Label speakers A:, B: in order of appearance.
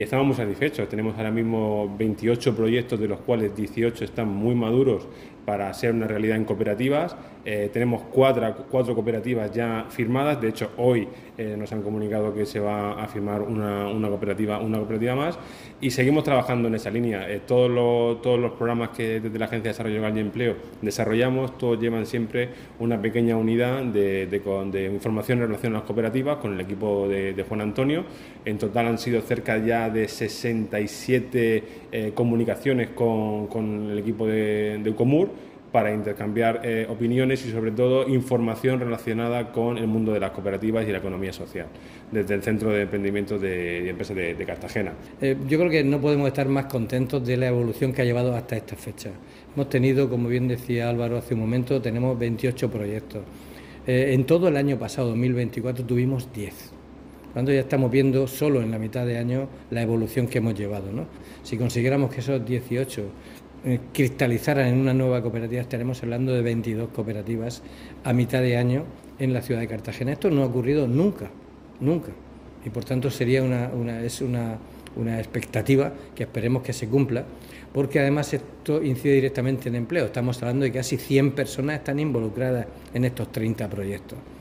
A: Estamos muy satisfechos, tenemos ahora mismo 28 proyectos, de los cuales 18 están muy maduros para ser una realidad en cooperativas. Tenemos cuatro cooperativas ya firmadas. De hecho, hoy nos han comunicado que se va a firmar una cooperativa más, y seguimos trabajando en esa línea. Todos los programas que desde la Agencia de Desarrollo Local y Empleo desarrollamos, todos llevan siempre una pequeña unidad de información en relación a las cooperativas con el equipo de Juan Antonio. En total han sido cerca ya de 67 comunicaciones con el equipo de Ucomur, para intercambiar opiniones y sobre todo información relacionada con el mundo de las cooperativas y la economía social, desde el Centro de Emprendimiento de Empresas de Cartagena.
B: Yo creo que no podemos estar más contentos de la evolución que ha llevado hasta esta fecha. Hemos tenido, como bien decía Álvaro hace un momento, tenemos 28 proyectos. En todo el año pasado, 2024, tuvimos 10. Cuando ya estamos viendo solo en la mitad de año la evolución que hemos llevado, ¿no? Si consiguiéramos que esos 18 cristalizaran en una nueva cooperativa, estaremos hablando de 22 cooperativas a mitad de año en la ciudad de Cartagena. Esto no ha ocurrido nunca, nunca. Y por tanto sería una expectativa que esperemos que se cumpla, porque además esto incide directamente en empleo. Estamos hablando de que casi 100 personas están involucradas en estos 30 proyectos.